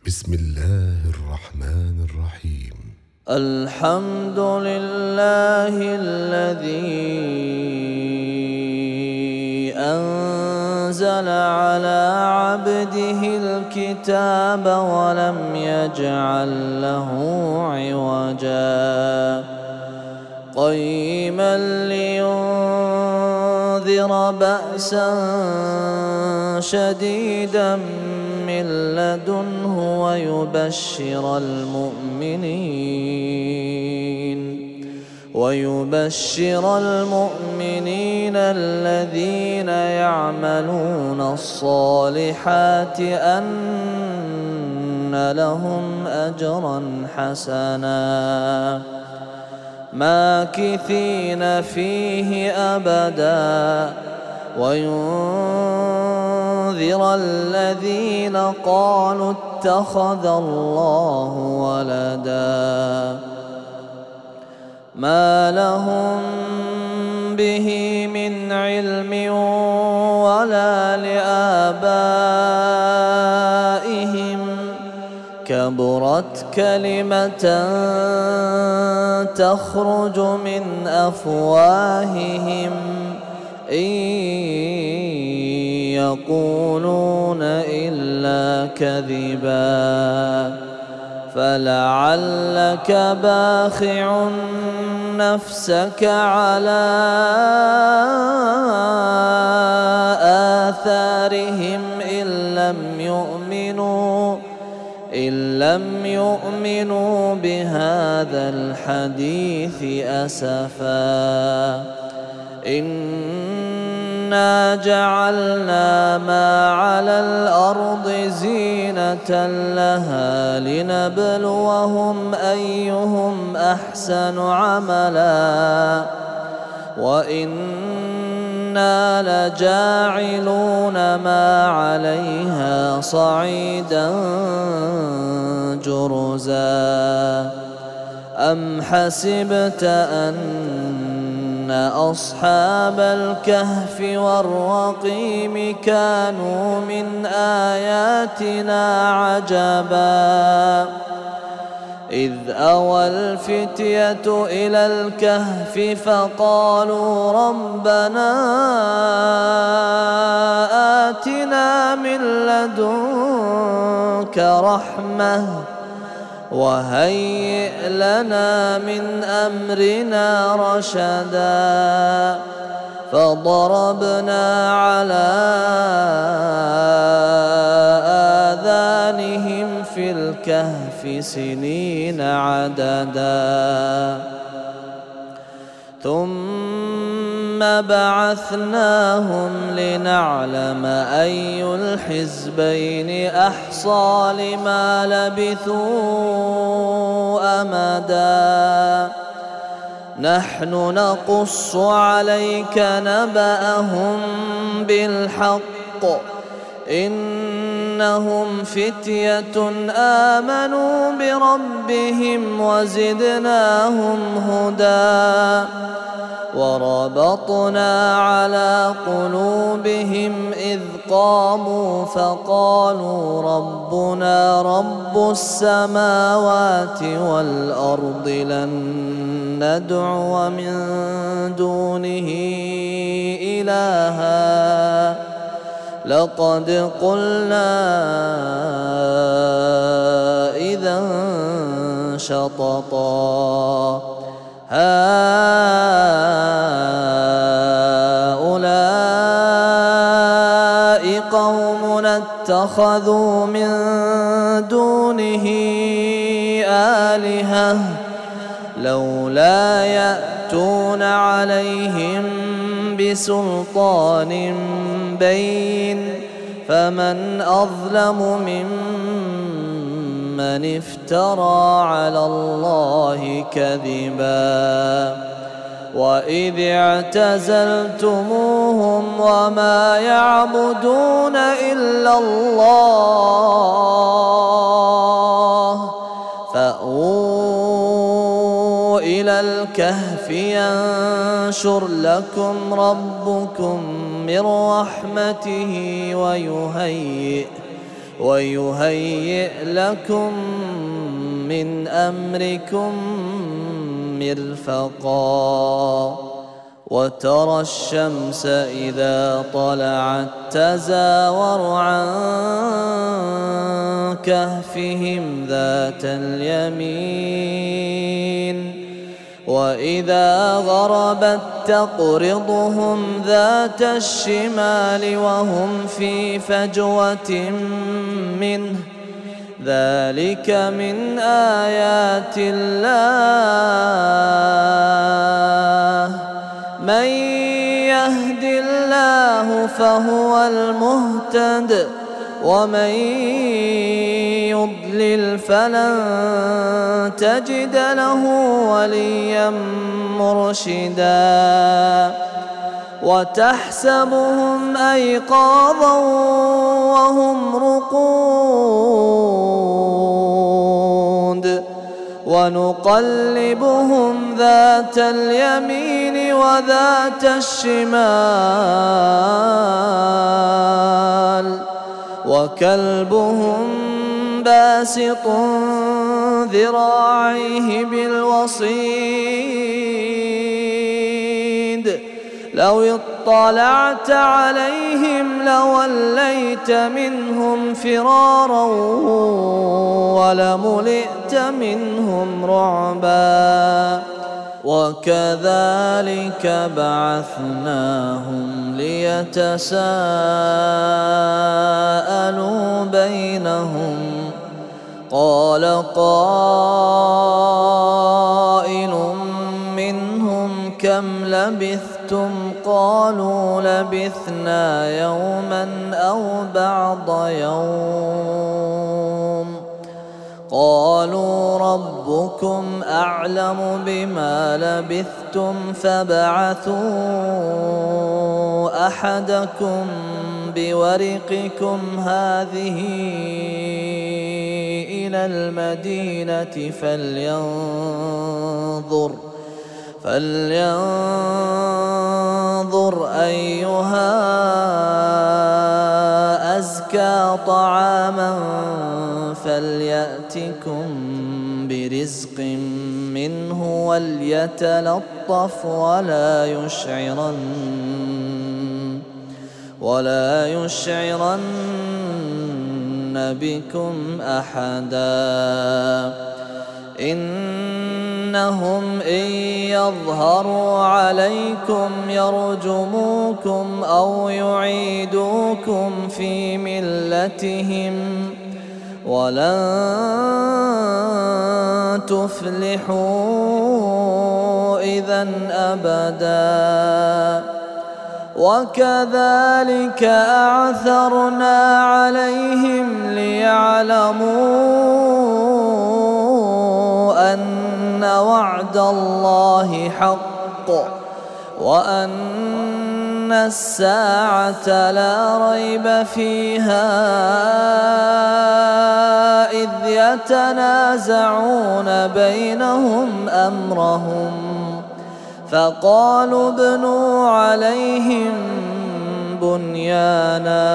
بسم الله الرحمن الرحيم. الحمد لله الذي أنزل على عبده الكتاب ولم يجعل له عوجا قيما لينذر بأسا شديدا من لدنه ويبشر المؤمنين الذين يعملون الصالحات أن لهم أجرا حسنا ماكثين فيه أبدا وينذر الذين قالوا اتخذ الله ولدا ما لهم به من علم ولا لآبائهم كبرت كلمة تخرج من أفواههم إن يقولون إلا كذبا فلعلك باخع نفسك على آثارهم إن لم يؤمنوا بهذا الحديث أسفا إنا جعلنا ما على الأرض زينة لها لنبلوهم أيهم أحسن عملا وإنا لجاعلون ما عليها صعيدا جرزا أم حسبت أن أصحاب الكهف والرقيم كانوا من آياتنا عجبا إذ أوى الفتية إلى الكهف فقالوا ربنا آتنا من لدنك رحمة وهيئ لنا من أمرنا رشدا فضربنا على آذانهم في الكهف سنين عددا ثم بعثناهم لنعلم أي الحزبين أحصى لما لبثوا أمدا نحن نقص عليك نبأهم بالحق إنهم فتية آمنوا بربهم وزدناهم هدى وربطنا على قلوبهم إذ قاموا فقالوا ربنا رب السماوات والأرض لن ندعو من دونه إلها لقد قلنا إذا شططا هؤلاء قومنا اتخذوا من دونه آلهة لولا يأتون عليهم بسلطان بين فمن أظلم ممن افترى على الله كذبا وإذ اعتزلتموهم وما يعبدون إلا الله فأووا إلى الكهف ينشر لكم ربكم من رحمته ويهيئ لكم من أمركم مرفقا وترى الشمس إذا طلعت تزاور عن كهفهم ذات اليمين وإذا غربت تقرضهم ذات الشمال وهم في فجوة منه ذلك من آيات الله من يهد الله فهو المهتد ومن يضلل فلن تجد له وليا مرشدا وتحسبهم أيقاظا وهم رقود ونقلبهم ذات اليمين وذات الشمال وكلبهم باسط ذراعيه بالوصيد لو اطلعت عليهم لوليت منهم فرارا ولملئت منهم رعبا وكذلك بعثناهم ليتساءلوا بينهم قال قائل منهم كم لبثتم قالوا لبثنا يوما أو بعض يوم قالوا ربكم أعلم بما لبثتم فابعثوا أحدكم بورقكم هذه إلى المدينة فلينظر أيها أزكى طعاما فليأتكم برزق منه وليتلطف ولا يشعرن بكم أحدا إنهم إن يظهروا عليكم يرجموكم أو يعيدوكم في ملتهم ولن تفلحوا إذا أبدا وكذلك أعثرنا عليهم ليعلموا أن وعد الله حق وأن الساعة لا ريب فيها إذ يتنازعون بينهم أمرهم فقالوا ابنوا عليهم بنيانا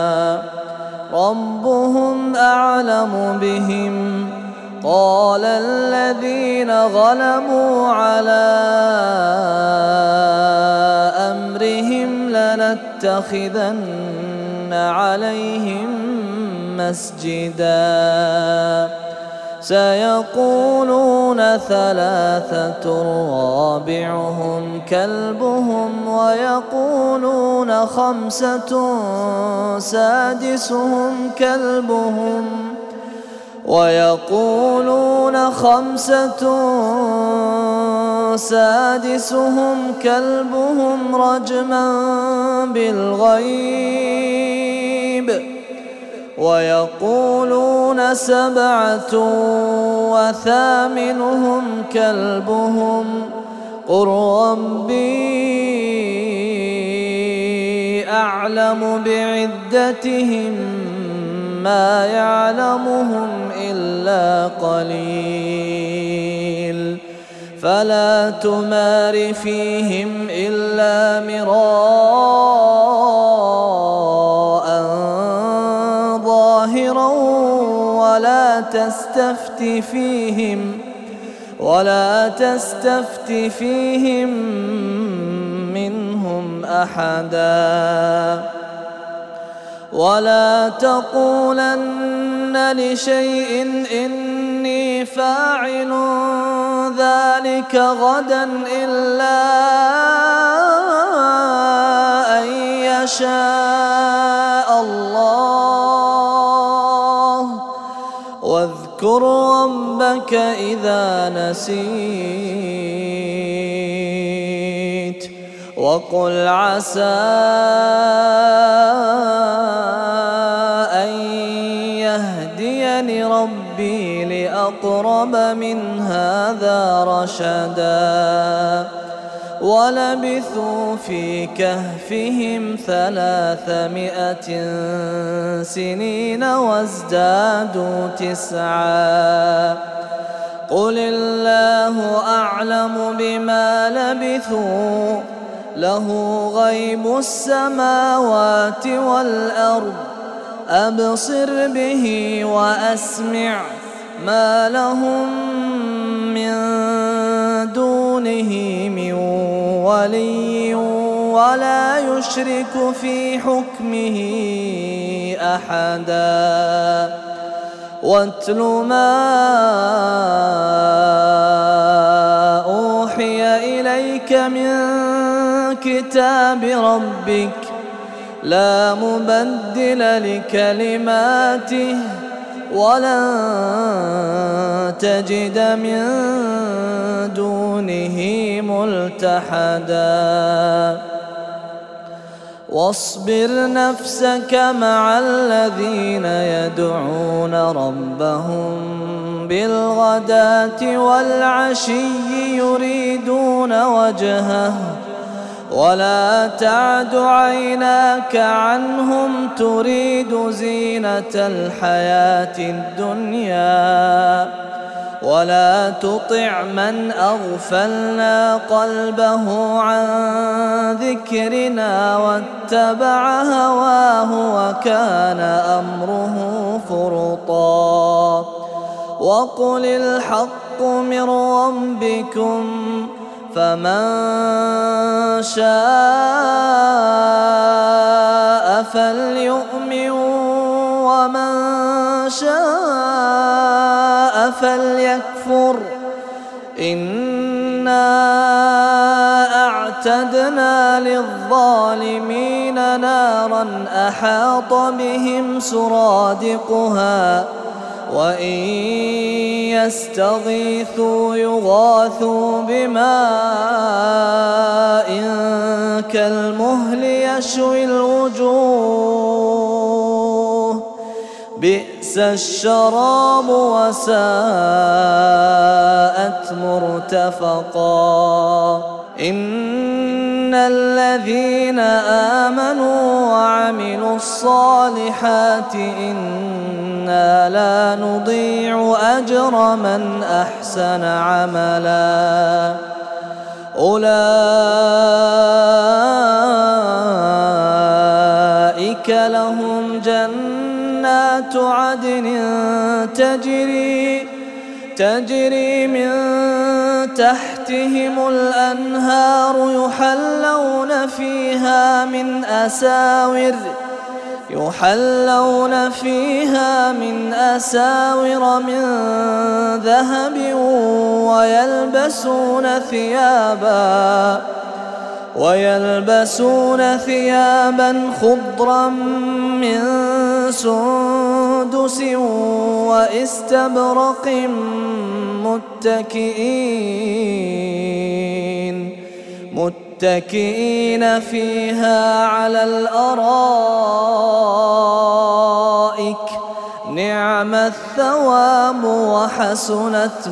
ربهم أعلم بهم قال الذين غلبوا على أمرهم لنتخذن عليهم مسجدا سيقولون ثلاثة رابعهم كلبهم ويقولون خمسة سادسهم كلبهم رجما بالغيب ويقولون 7 وثامنهم كلبهم قل ربي أعلم بعدتهم ما يعلمهم إلا قليل فلا تمار فيهم إلا مراء ظاهرا ولا تستفت فيهم منهم أحدا ولا تقولن لشيء إني فاعل ذلك غدا إلا أن يشاء الله واذكر ربك إذا نسيت وقل عسى أن يهديني ربي لأقرب من هذا رشدا ولبثوا في كهفهم 300 سنين وازدادوا 9 قل الله أعلم بما لبثوا له غيب السماوات والأرض أبصر به وأسمع ما لهم من دونه من ولي ولا يشرك في حكمه أحدا واتل ما أوحي إليك من كتاب ربك لا مبدل لكلماته ولن تجد من دونه ملتحدا واصبر نفسك مع الذين يدعون ربهم بالغداة والعشي يريدون وجهه ولا تعد عيناك عنهم تريد زينة الحياة الدنيا ولا تطع من أغفلنا قلبه عن ذكرنا واتبع هواه وكان أمره فرطا وقل الحق من ربكم فمن شاء فليؤمن ومن شاء فليكفر إنا أعتدنا للظالمين نارا أحاط بهم سرادقها وإن يستغيثوا يغاثوا بماء كالمهل يشوي الوجوه بئس الشراب وساءت مرتفقا إن الذين آمنوا وعملوا الصالحات إنا لا نضيع أجر من أحسن عملا أولئك لهم جنات عدن تجري من تحتهم الأنهار يحلون فيها من أساور من ذهب ويلبسون ثيابا خضرا من سندس واستبرق متكئين فيها على الأرائك نعم الثواب وحسنت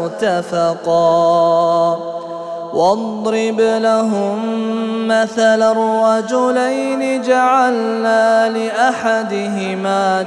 مرتفقا واضرب لهم مثل الرجلين جعلنا لأحدهما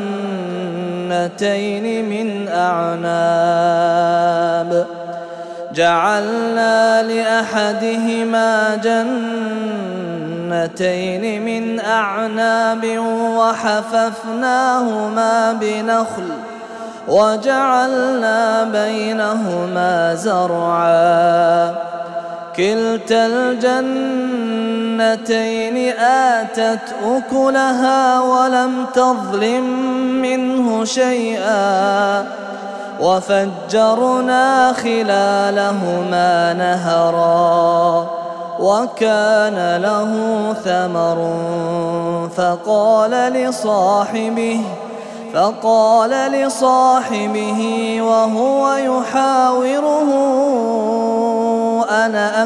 جنتين من أعناب وحففناهما بنخل وجعلنا بينهما زرعا كلتا الجنتين آتت أكلها ولم تظلم منه شيئا وفجرنا خلالهما نهرا وكان له ثمر فقال لصاحبه وهو يحاوره أنا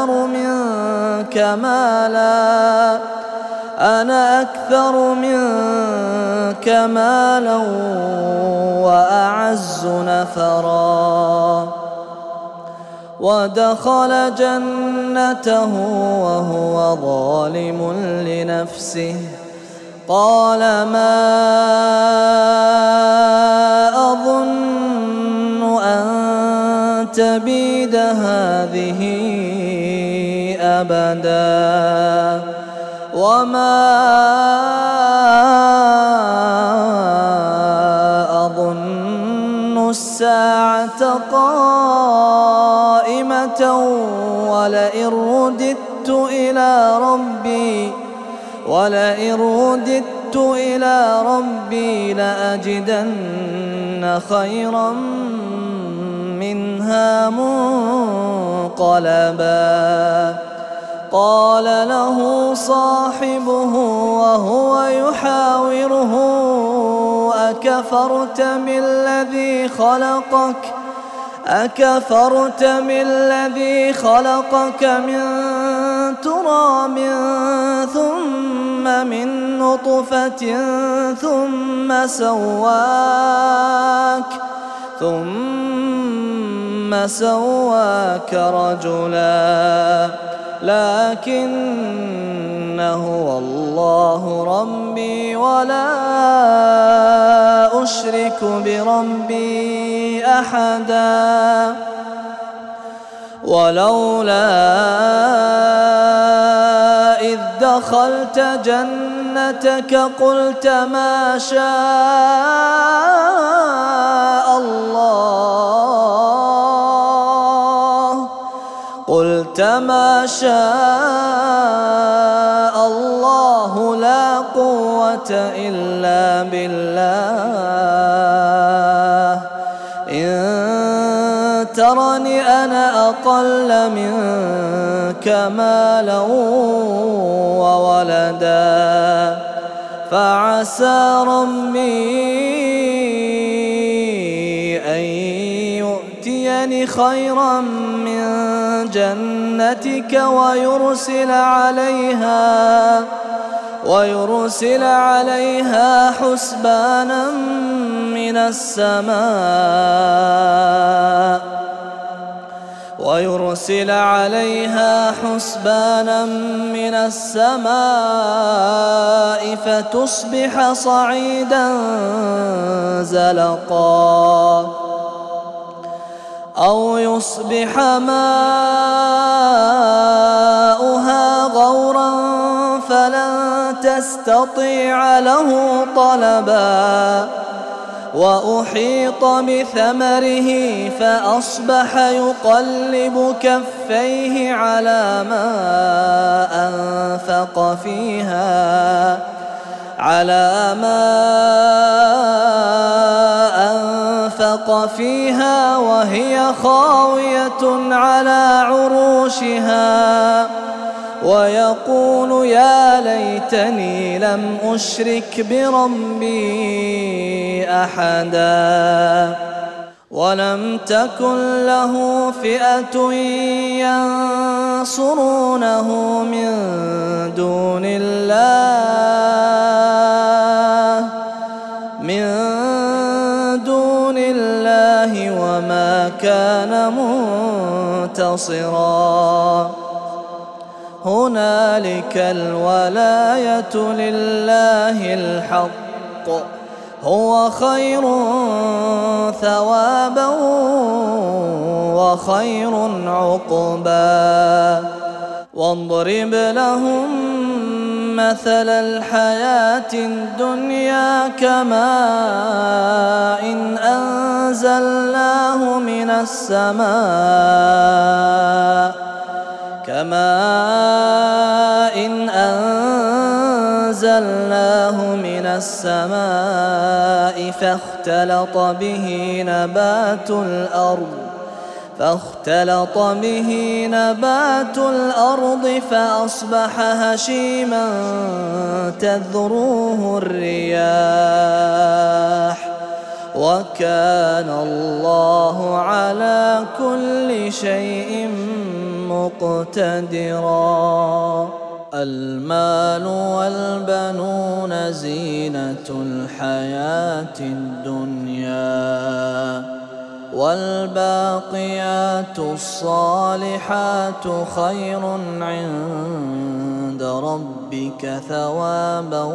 أكثر منك مالا وأعز نفرا ودخل جنته وهو ظالم لنفسه قال ما أظن أن تبيد هذه أبدا وما أظن الساعة قائمة ولئن رددت إلى ربي لأجدن خيرا منها منقلبا قال له صاحبه وهو يحاوره أكفرت بالذي خلقك من تراب ثم من نطفة ثم سواك رجلا لكن هو الله ربي ولا أشرك بربي أحدا ولولا إذ دخلت جنتك قلت ما شاء الله لا قوة إلا بالله إن ترني أنا أقل منك مالا وولدا فعسى ربي أن يؤتيني خيرا من جنتك ويرسل عليها حسبانا من السماء فتصبح صعيدا زلقا أو يصبح ماؤها غورا فلن تستطيع له طلبا وأحيط بثمره فأصبح يقلب كفيه على ما أنفق فيها وهي خاوية على عروشها ويقول يا ليتني لم أشرك بربي أحدا ولم تكن له فئة ينصرونه من دون الله وما كان منتصرا هنالك الولاية لله الحق هو خير ثوابا وخير عقبا واضرب لهم مثل الحياة الدنيا كماء أنزلناه من السماء فاختلط به نبات الأرض فأصبح هشيما تذروه الرياح وكان الله على كل شيء مقتدرا. المال والبنون زينة الحياة الدنيا والباقيات الصالحات خير عند ربك ثوابا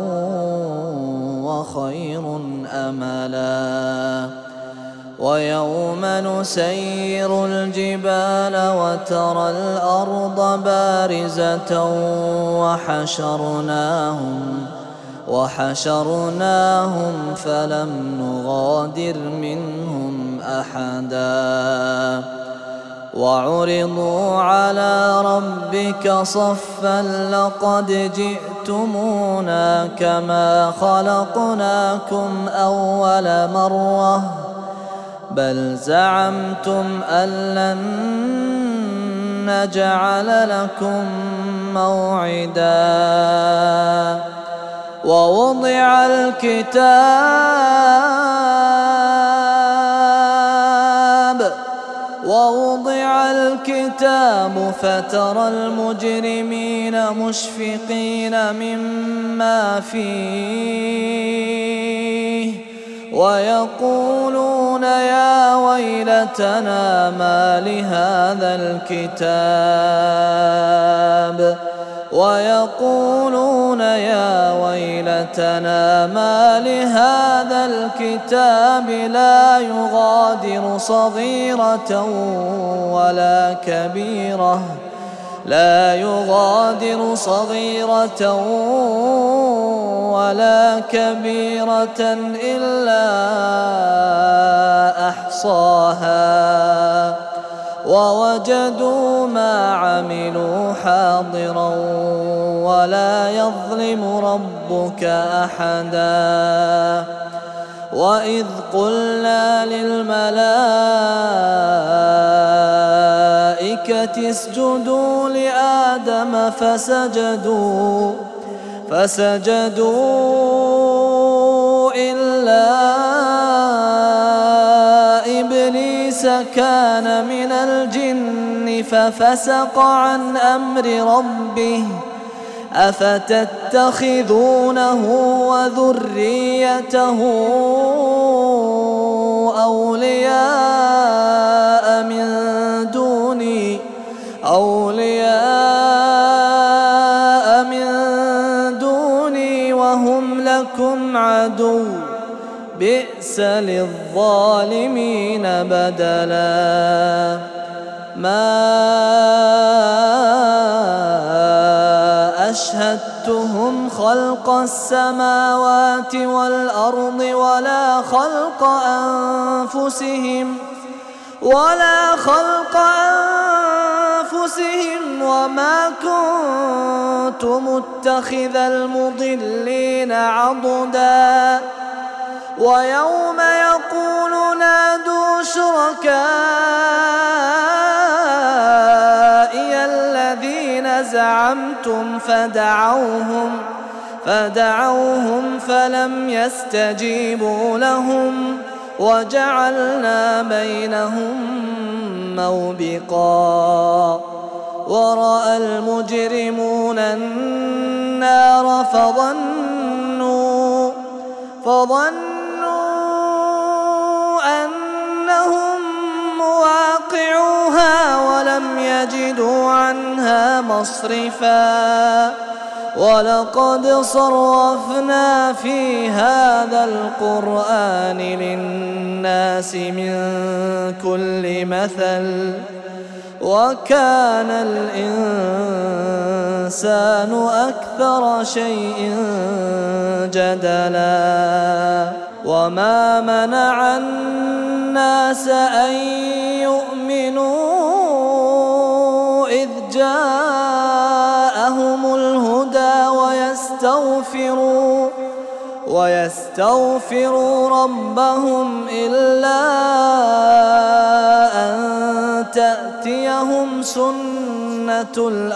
وخير أملا. ويوم نسير الجبال وترى الأرض بارزة وحشرناهم فلم نغادر منهم أحدا وعرضوا على ربك صفا لقد جئتمونا كما خلقناكم أول مرة بل زعمتم أن لن نجعل لكم موعدا. ووضع الكتاب فترى المجرمين مشفقين مما فيه ويقولون يا ويلتنا ما لهذا الكتاب لا يغادر صغيرة ولا كبيرة إلا أحصاها ووجدوا ما عملوا حاضرا ولا يظلم ربك أحدا. وإذ قلنا للملائكة اسجدوا لآدم فسجدوا إلا إبليس كان من الجن ففسق عن أمر ربه أفتتخذونه وذريته أولياء من دوني وهم لكم عدو بئس للظالمين بدلا. ما أشهدتهم خلق السماوات والأرض ولا خلق أنفسهم وما كنت متخذ المضلين عضدا. ويوم يقول نادوا شركائي الذين زعمتم فدعوهم فلم يستجيبوا لهم وجعلنا بينهم موبقا. ورأى المجرمون النار فظنوا أنهم مواقعوها ولم يجدوا عنها مصرفا. ولقد صرفنا في هذا القرآن للناس من كل مثل وكان الإنسان أكثر شيء جدلا وما منع الناس أن يؤمنوا إذ جاءهم الهدى ويستغفروا ربهم إلا أن تأتيهم سنة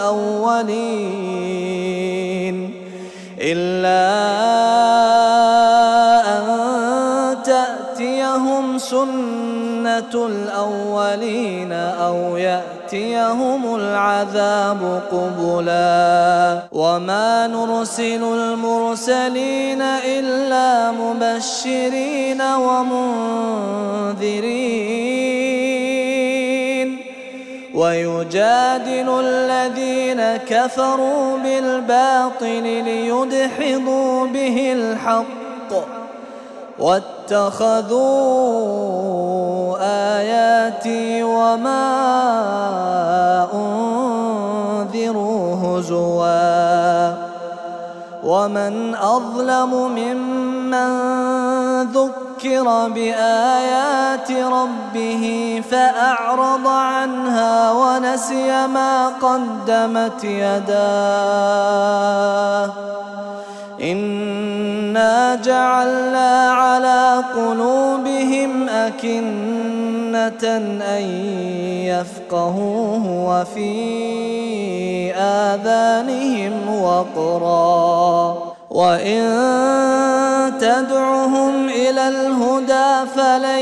الأولين أو يأتيهم العذاب قبلا وما نرسل المرسلين إلا مبشرين ومنذرين ويجادل الذين كفروا بالباطل ليدحضوا به الحق واتخذوا آياتي وما أنذروا هزوا ومن أظلم ممن ذكر بآيات ربه فأعرض عنها ونسي ما قدمت يداه إنا جعلنا على قلوبهم أكنة أن يفقهوه وفي آذانهم وقرا وإن تدعهم إلى الهدى فلن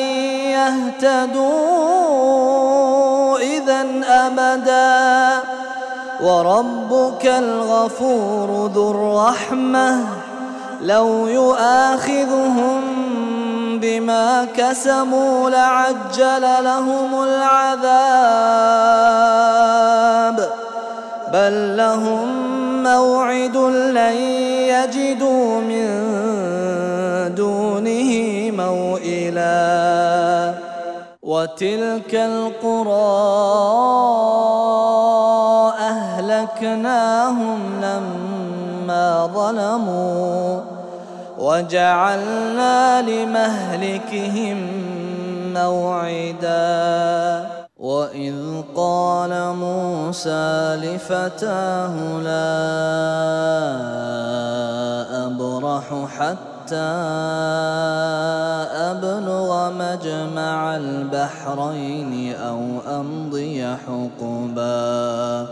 يهتدوا إذن أبدا وربك الغفور ذو الرحمة لو يؤاخذهم بما كسبوا لعجل لهم العذاب بل لهم موعد لن يجدوا من دونه موئلا وتلك القرى أهلكناهم لما ظلموا وجعلنا لمهلكهم موعدا وإذ قال موسى لفتاه لا أبرح حتى أبلغ مجمع البحرين أو أمضي حقبا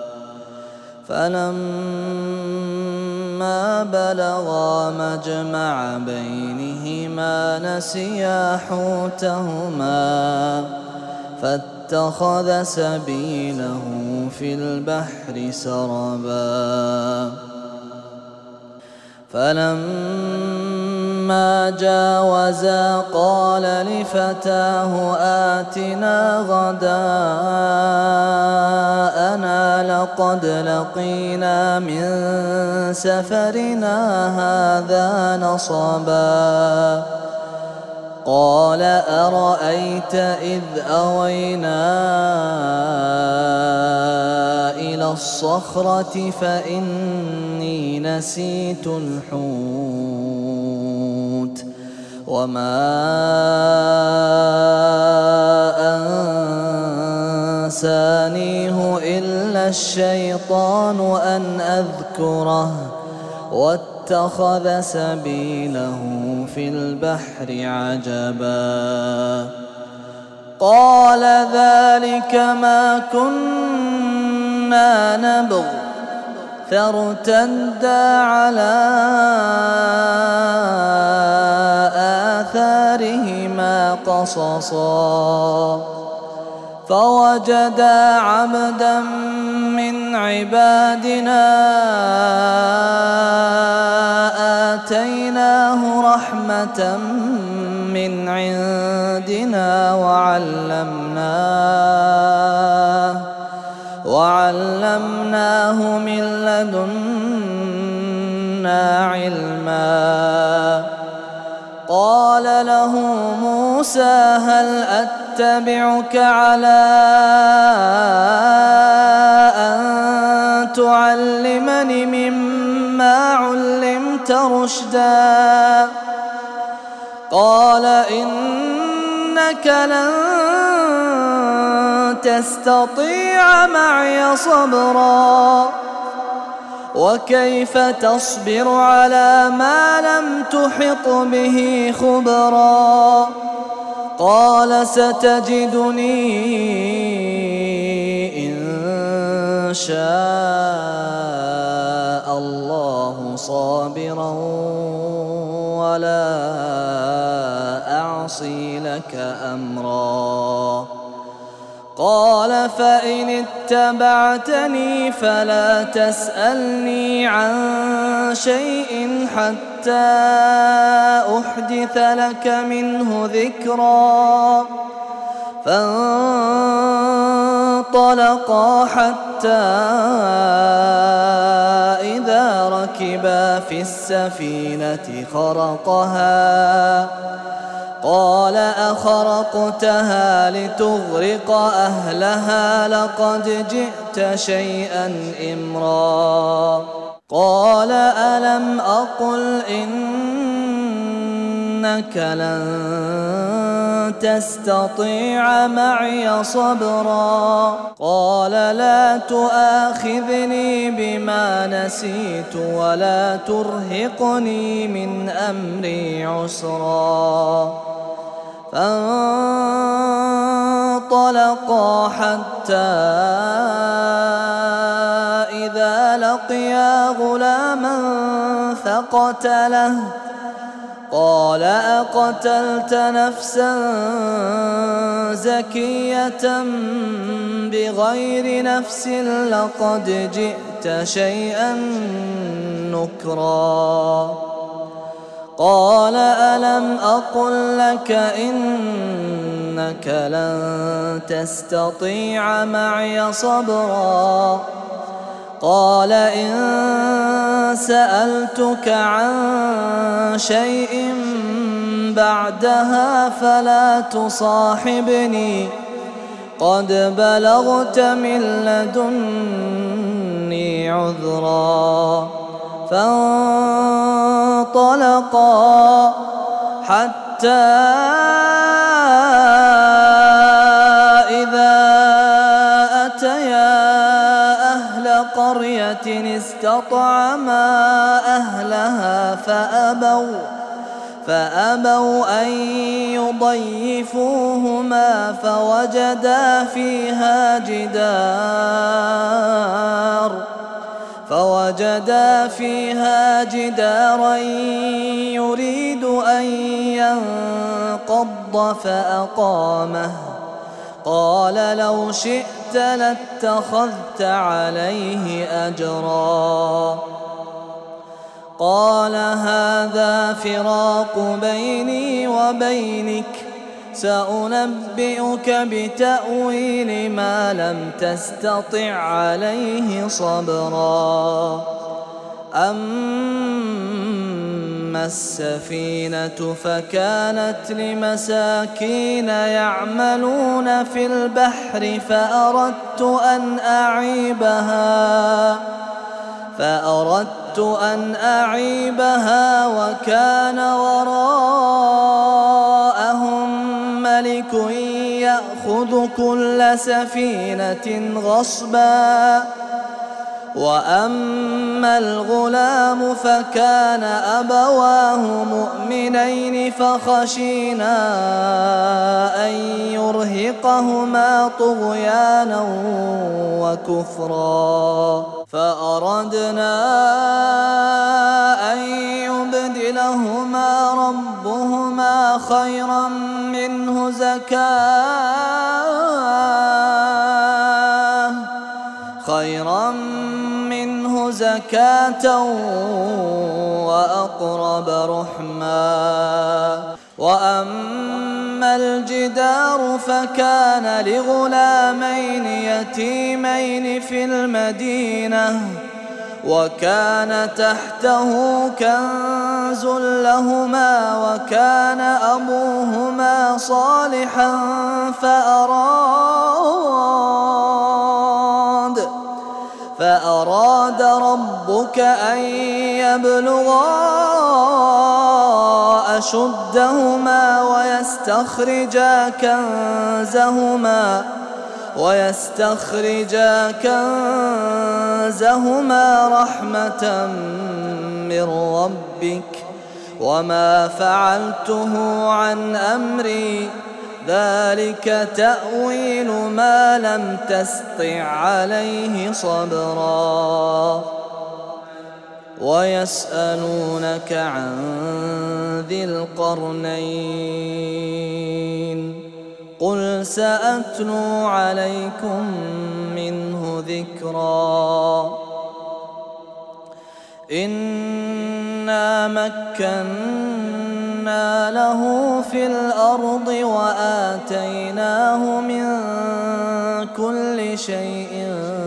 فلما بلغا مجمع بينهما نسيا حوتهما فاتخذ سبيله في البحر سربا فلما جاوزا قال لفتاه آتنا غداءنا لقد لقينا من سفرنا هذا نصبا قال أرأيت إذ أوينا إلى الصخرة فإني نسيت الحوت وما أنسانيه إلا الشيطان أن أذكره واتخذ سبيله في البحر عجبا قال ذلك ما كنا نبغ فارتدا على آثارهما قصصا فوجدا عبدا من عبادنا آتيناه رحمة من عندنا وعلمناه من لدنا علما قال له موسى موسى هل أتبعك على أن تعلمني مما علمت رشدا قال إنك لن تستطيع معي صبرا وكيف تصبر على ما لم تحط به خبرا قال ستجدني إن شاء الله صابرا ولا أعصي لك أمرا قال فإن اتبعتني فلا تسألني عن شيء حتى أحدث لك منه ذكرا فانطلقا حتى إذا ركبا في السفينة خرقها قال أخرقتها لتغرق أهلها لقد جئت شيئا إمرا قال ألم أقل إنك لن تستطيع معي صبرا قال لا تؤاخذني بما نسيت ولا ترهقني من أمري عسرا فانطلقا حتى إذا لقيا غلاما فقتله قال أقتلت نفسا زكية بغير نفس لقد جئت شيئا نكرا قال ألم أقل لك إنك لن تستطيع معي صبرا قال إن سألتك عن شيء بعدها فلا تصاحبني قد بلغت من لدني عذرا فانطلقا حتى إذا أتيا أهل قرية استطعما أهلها فأبوا أن يضيفوهما فوجدا فيها جدارا يريد أن ينقض فأقامه قال لو شئت لاتخذت عليه أجرا قال هذا فراق بيني وبينك سأنبئك بتأويل ما لم تستطع عليه صبرا أما السفينة فكانت لمساكين يعملون في البحر فأردت أن أعيبها وكان وراءهم ملك يأخذ كل سفينة غصبا وأما الغلام فكان أبواه مؤمنين فخشينا أن يرهقهما طغيانا وكفرا فأردنا أن يبدلهما ربهما خيرا منه زكاة وأقرب رحما وأما الجدار فكان لغلامين يتيمين في المدينة وكان تحته كنز لهما وكان أبوهما صالحا فأراد ربك أن يبلغا أشدهما ويستخرجا كنزهما رحمة من ربك وما فعلته عن أمري ذلك تأويل ما لم تسطع عليه صبرا ويسألونك عن ذي القرنين قل سأتلو عليكم منه ذكرا إنا مكنا له في الأرض وآتيناه من كل شيء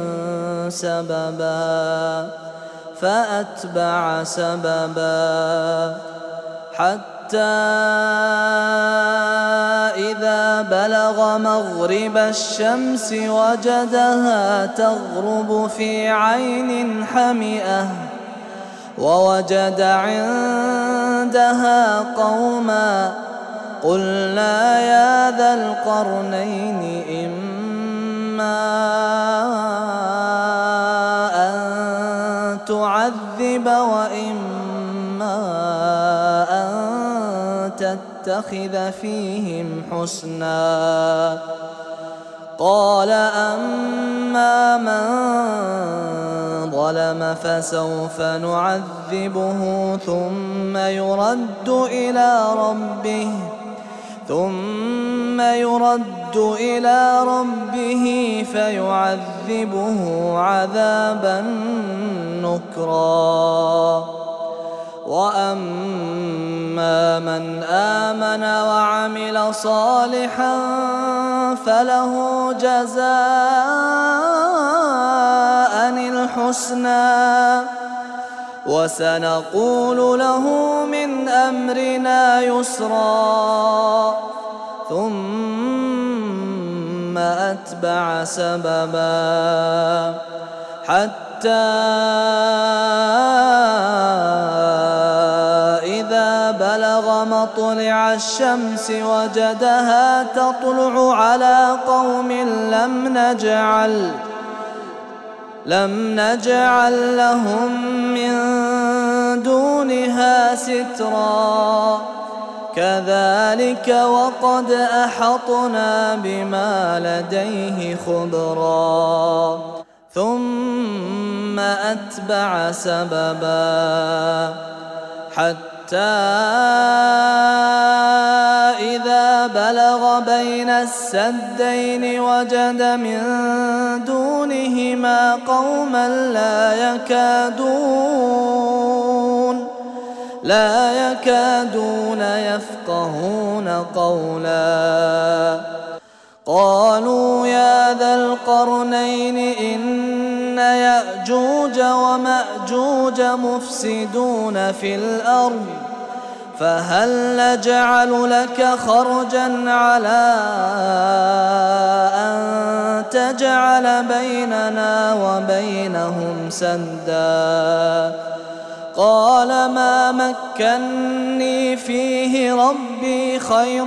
سببا فأتبع سببا حتى إذا بلغ مغرب الشمس وجدها تغرب في عين حمئة ووجد عندها قوما قلنا يا ذا القرنين إما أن تعذب وإما أن تتخذ فيهم حسنا قال أما من ظلم فسوف نعذبه ثم يرد إلى ربه فيعذبه عذابا نكرا وأما من آمن وعمل صالحا فله جزاء الحسنى وسنقول له من أمرنا يسرا ثم أتبع سببا حتى إذا بلغ مطلع الشمس وجدها تطلع على قوم لم نجعل لهم من دونها سترا كذلك وقد أحطنا بما لديه خبرا ثم أتبع سببا حتى إذا بلغ بين السدين وجد من دونهما قوما لا يكادون يفقهون قولا قالوا يا ذا القرنين إن يأجوج ومأجوج مفسدون في الأرض فهل نجعل لك خرجا على أن تجعل بيننا وبينهم سدا قال ما مكني فيه ربي خير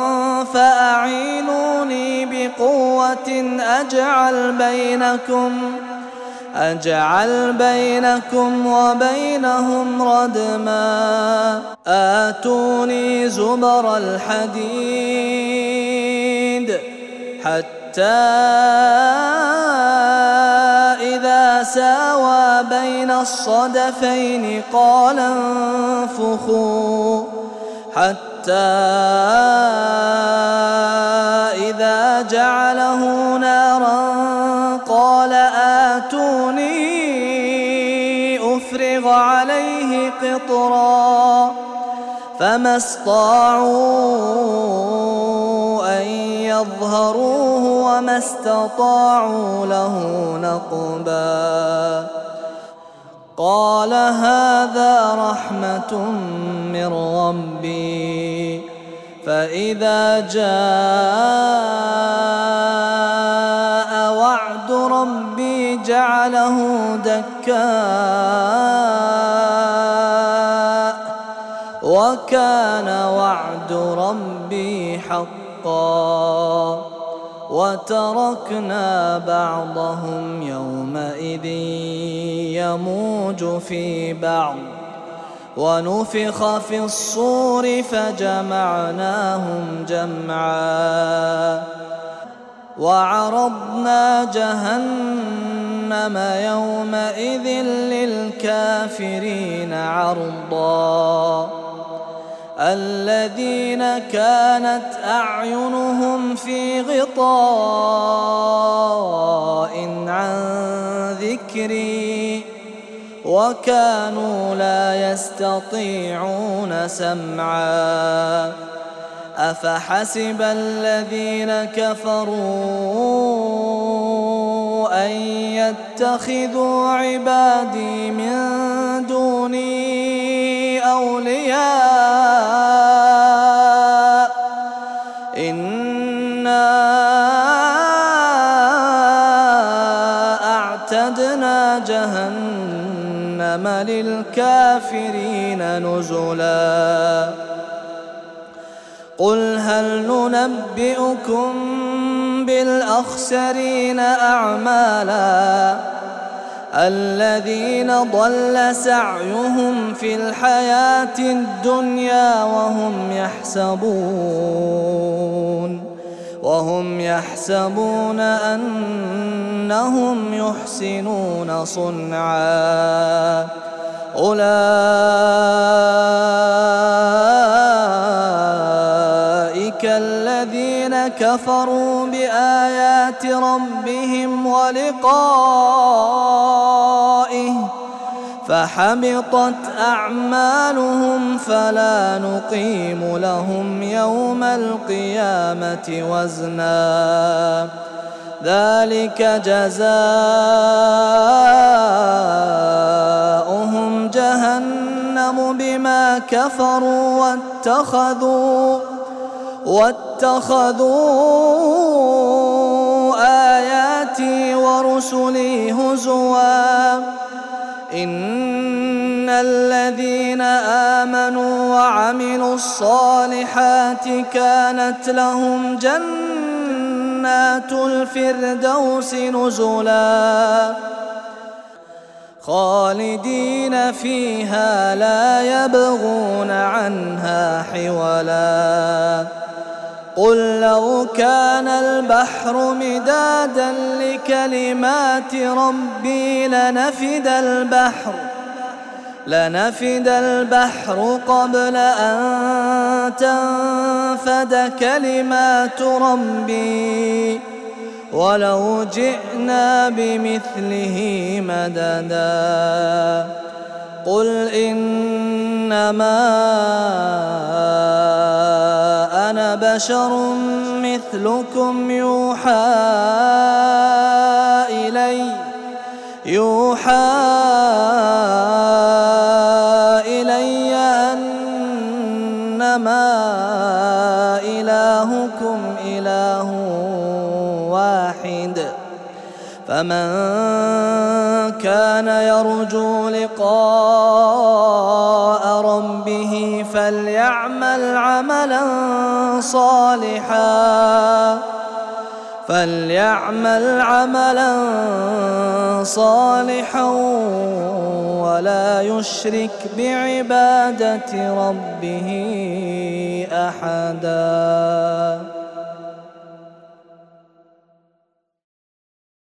فأعينوني بقوة أجعل بينكم وبينهم ردما آتوني زبر الحديد حتى إذا ساوى بين الصدفين قال انفخوا حتى إذا جعله نارا قال آتوني أفرغ عليه قطرا فما استطاعوا أن يظهروه وما استطاعوا له نقبا قال هذا رحمة من ربي فإذا جاء وعد ربي جعله دكاء وكان وعد ربي حقا وتركنا بعضهم يومئذ يموج في بعض ونفخ في الصور فجمعناهم جمعا وعرضنا جهنم يومئذ للكافرين عرضا الذين كانت أعينهم في غطاء عن ذكري وكانوا لا يستطيعون سمعا أفحسب الذين كفروا أن يتخذوا عبادي من دوني أولياء إنا أعتدنا جهنم للكافرين نزلا قل هل ننبئكم بالأخسرين أعمالا الذين ضل سعيهم في الحياة الدنيا وهم يحسبون أنهم يحسنون صنعا أولئك الذين كفروا بآيات ربهم ولقائه فحبطت أعمالهم فلا نقيم لهم يوم القيامة وزنا ذلك جزاؤهم جهنم بما كفروا واتخذوا آياتي ورسلي هزوا إن الذين آمنوا وعملوا الصالحات كانت لهم جنات الفردوس نزلا خالدين فيها لا يبغون عنها حولا قل لو كان البحر مدادا لكلمات ربي لنفد البحر قبل أن تنفد كلمات ربي ولو جئنا بمثله مددا قل إنما أنا بشر مثلكم يوحى إلي أنما إلهكم إله واحد فمن كان يرجو لقاء ربه فليعمل عملا صالحا ولا يشرك بعبادة ربه أحدا.